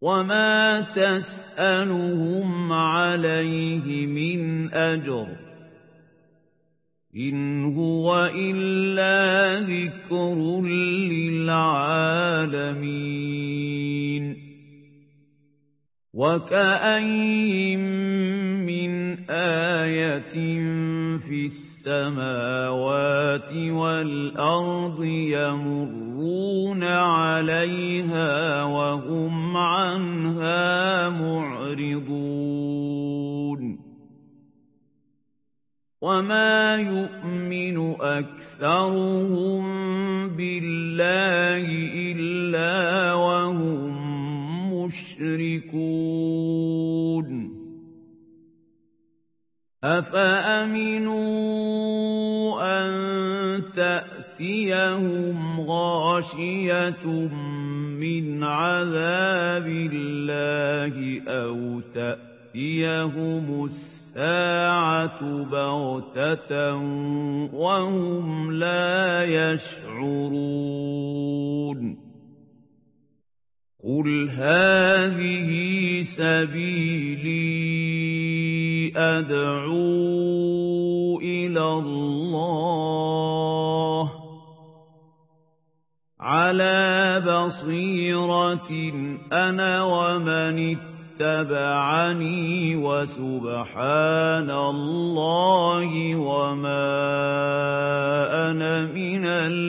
وما تسألهم عليه من أجر إن هو إلا ذكر للعالمين وكأين من آية في السماوات والأرض يمرون عليها وهم عنها معرضون وما يؤمن أكثرهم بالله إلا وهم مشركون أفأمنوا أن تأتيهم غاشية من عذاب الله أو تأتيهم الساعة بغتة وهم لا يشعرون قل هذه سبيلي أدعو إلى الله على بصيرة أنا ومن اتبعني وسبحان الله وما أنا من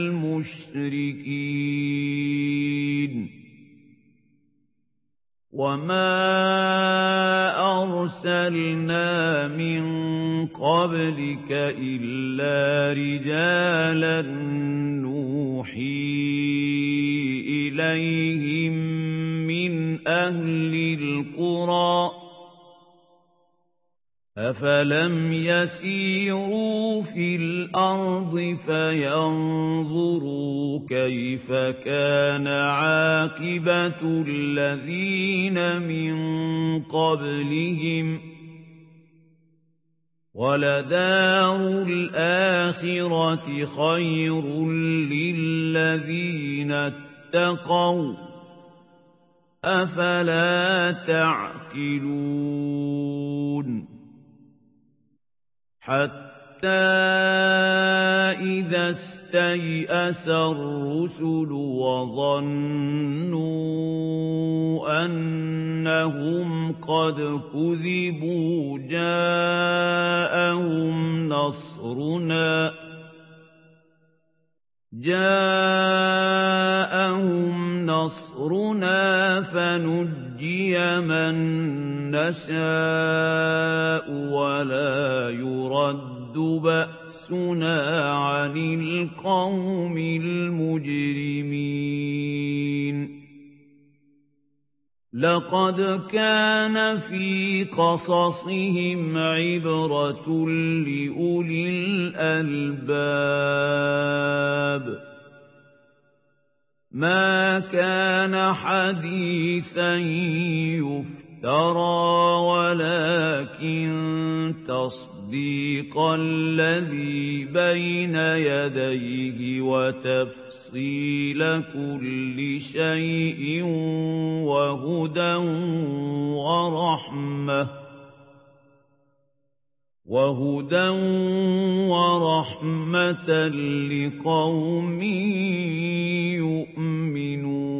المشركين وما أرسلنا من قبلك إلا رجالا نوحي إليهم من أهل القرى أفلم يسيروا في الأرض فينظروا كيف كان عاقبة الذين من قبلهم ولدار الآخرة خير للذين اتقوا أفلا تعقلون حتى إذا استيأس الرسل وظنوا أنهم قد كذبوا جاءهم نصرنا فنجي من نشاء ولا يرد بأسنا عن القوم المجرمين لقد كان في قصصهم عبرة لأولي الألباب ما كان حديثا يفترى ولكن تصديق الذي بين يديه وتفصيل كل شيء وهدى ورحمة لقوم يؤمنون